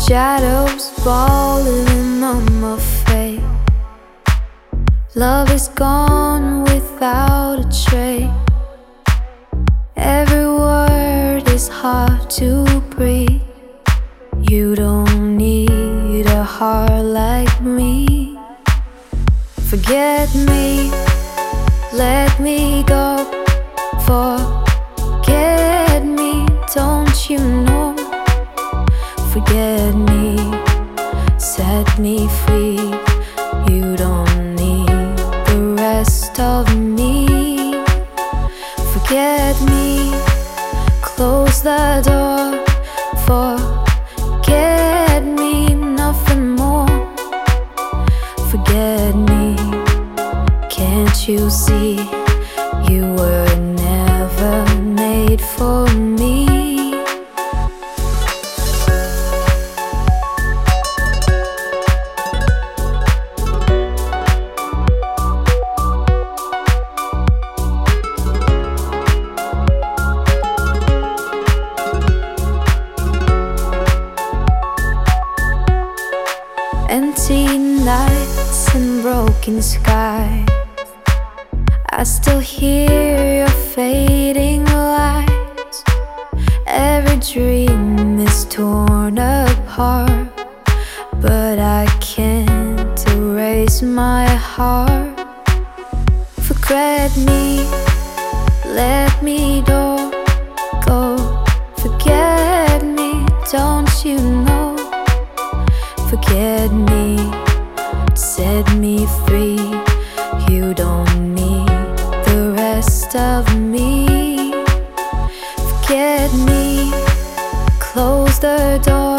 Shadows falling on my face. Love is gone without a trace. Every word is hard to breathe. You don't need a heart like me. Forget me, let me go. Forget me, don't you know? Forget me, set me free. You don't need the rest of me. Forget me, close the door. Forget me, nothing more. Forget me, can't you see? You were never made for me. Empty nights and broken skies, I still hear your fading lights. Every dream is torn apart, but I can't erase my heart. Forget me, let me go. Forget me, don't you know? Forget me, set me free. You don't need the rest of me. Forget me, close the door.